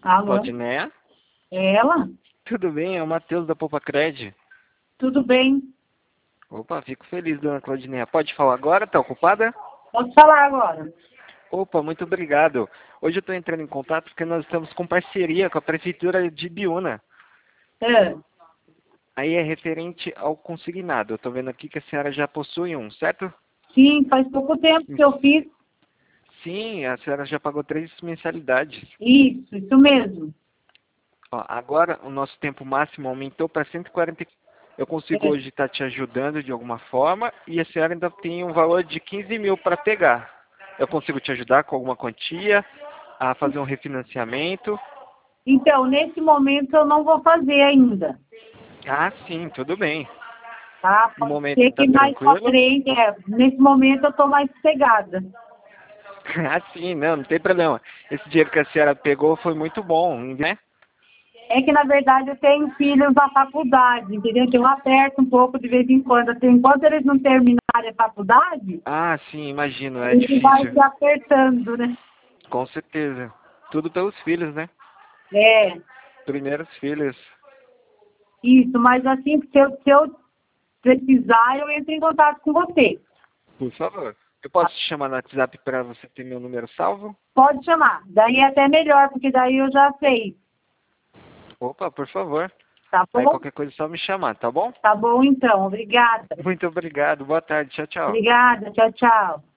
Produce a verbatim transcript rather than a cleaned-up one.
Alô? Claudineia? É ela? Tudo bem? É o Matheus da Poupa Cred. Tudo bem? Opa, fico feliz, dona Claudineia. Pode falar agora? Tá ocupada? Posso falar agora? Opa, muito obrigado. Hoje eu estou entrando em contato porque nós estamos com parceria com a Prefeitura de Biúna. É. Aí é referente ao consignado. Eu estou vendo aqui que a senhora já possui um, certo? Sim, faz pouco tempo que eu fiz Sim, a senhora já pagou três mensalidades. isso, isso mesmo. Ó, agora o nosso tempo máximo aumentou para cento e quarenta. Eu consigo É. hoje estar te ajudando de alguma forma e a senhora ainda tem um valor de quinze mil para pegar. Eu consigo te ajudar com alguma quantia a fazer um refinanciamento? Então, nesse momento eu não vou fazer ainda, Ah, sim, tudo bem. tá? No Pode momento ser tá que mais pra tranquilo? frente, é, nesse momento eu tô mais sossegada. Ah, sim, não, não tem problema. Esse dinheiro que a senhora pegou foi muito bom, né? É que, na verdade, eu tenho filhos da faculdade, entendeu? Então eu aperto um pouco de vez em quando. Assim, enquanto eles não terminarem a faculdade, Ah, sim, imagino, a é gente vai difícil. se apertando, né? Com certeza. Tudo pelos filhos, né? É. Primeiros filhos. Isso, mas assim, se eu, se eu precisar, eu entro em contato com você. Por favor. Eu posso te chamar no WhatsApp para você ter meu número salvo? Pode chamar. Daí é até melhor, porque daí eu já sei. Opa, por favor. Tá Aí bom? qualquer coisa é só me chamar, tá bom? Tá bom então. Obrigada. Muito obrigado. Boa tarde. Tchau, tchau. Obrigada. Tchau, tchau.